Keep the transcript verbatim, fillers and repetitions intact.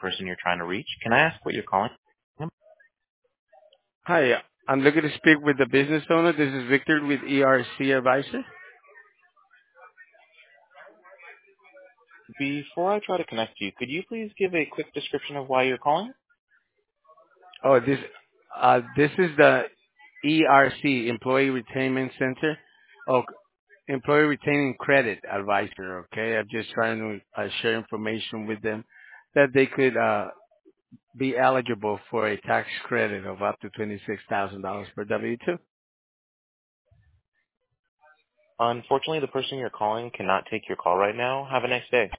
person you're trying to reach. Can I ask what you're calling? Hi, I'm looking to speak with the business owner. This is Victor with E R C Advisor. Before I try to connect you, could you please give a quick description of why you're calling? Oh, this uh, this is the E R C, Employee Retainment Center. Oh, Employee Retaining Credit Advisor. Okay, I'm just trying to uh, share information with them that they could uh, be eligible for a tax credit of up to twenty-six thousand dollars per W two. Unfortunately, the person you're calling cannot take your call right now. Have a nice day.